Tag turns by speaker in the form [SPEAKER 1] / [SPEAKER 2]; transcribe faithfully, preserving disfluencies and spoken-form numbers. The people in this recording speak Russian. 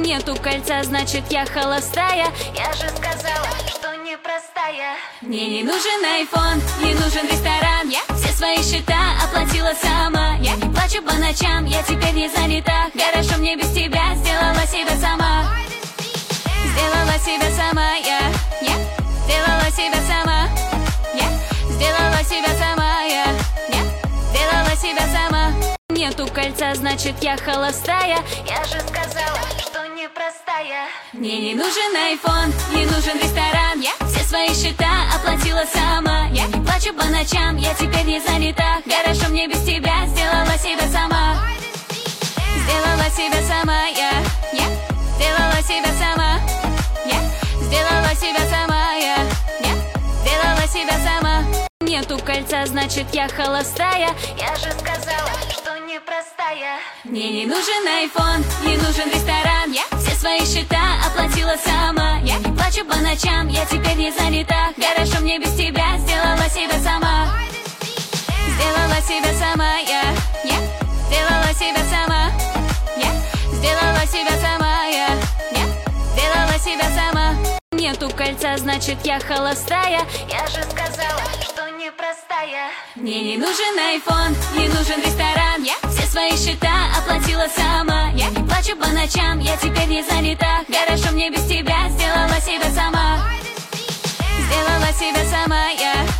[SPEAKER 1] Нету кольца, значит я холостая. Я же сказала, что непростая. Мне не нужен айфон, не нужен ресторан. Я все свои счета оплатила сама. Я не плачу по ночам, я теперь не занята. Хорошо мне без тебя, сделала себя сама. Сделала себя сама, я, я сделала себя сама. Я сделала себя сама, я, я сделала себя сама. Нету кольца, значит я холостая. Я же сказала, что непростая. Мне не нужен айфон, не нужен ресторан. Я все свои счета оплатила сама. Я не плачу по ночам, я теперь не занята. Хорошо мне без тебя, сделала себя сама. Сделала себя сама, я, я сделала себя сама. Я сделала себя сама, я, я сделала себя сама. Нету кольца, значит я холостая. Я же сказала, что непростая. Мне не нужен айфон, не нужен ресторан. Я все свои счета оплатила сама. Я не плачу по ночам, я теперь не занята. Хорошо мне без тебя, сделала себя сама. Сделала себя сама, я, я сделала себя сама. Я сделала себя сама, я, я сделала себя сама. Нету кольца, значит я холостая. Я же сказала, что непростая. Мне не нужен айфон, не нужен ресторан. Я все свои счета оплатила сама. Я не плачу по ночам, я теперь не занята. Хорошо мне без тебя, сделала себя сама. Сделала себя сама, я.